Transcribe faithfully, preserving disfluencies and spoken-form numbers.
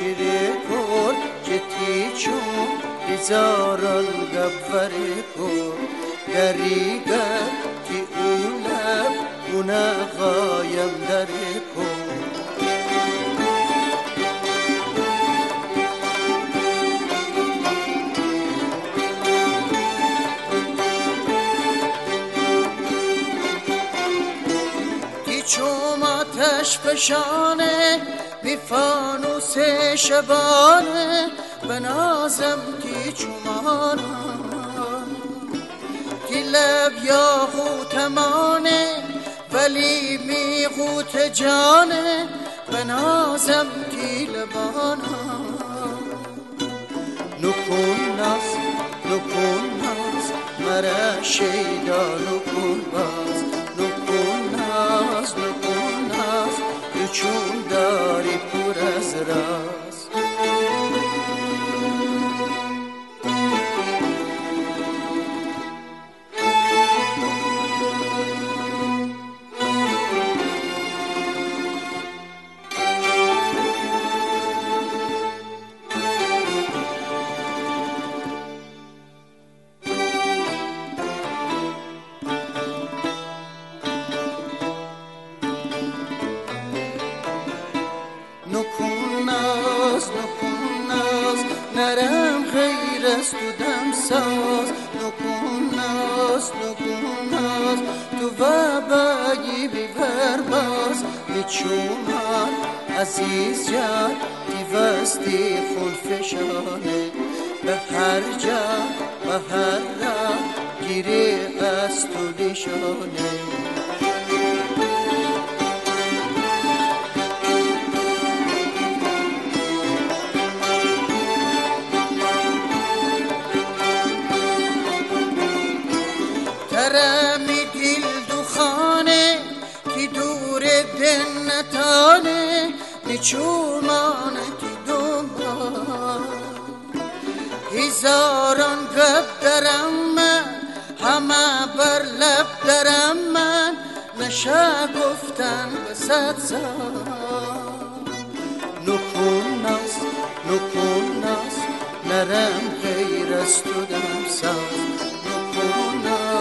شیره کن جتی چون هزاران گبره کن دریگه که اولم اونه غایم دره کن چوم آتش فشانه بی فانوس شبانه بنازم کی چومانم کی لب یا غوتمانه ولی می غوت جانه بنازم کی لبانم نکن ناز نکن ناز مرا شیدا نکن باز نکن ناز نکن ناز چون داری پر از راز نکن ناز نکن ناز نرم غیر از تو دم ساز نکن ناز نکن ناز تو و بگی بیبر باز میچومان عزیز جان دیوستی خون فشانه به هر جا به هر را گیری از تو نشانه ترمی دل دخانه کی دور دن نتانه میچومان کی دنبال هزاران گب درم من همه بر لب درم من نشه گفتن به صد سال نکن ناز نکن ناز نرم غیر از تو دم ساز نکن ناز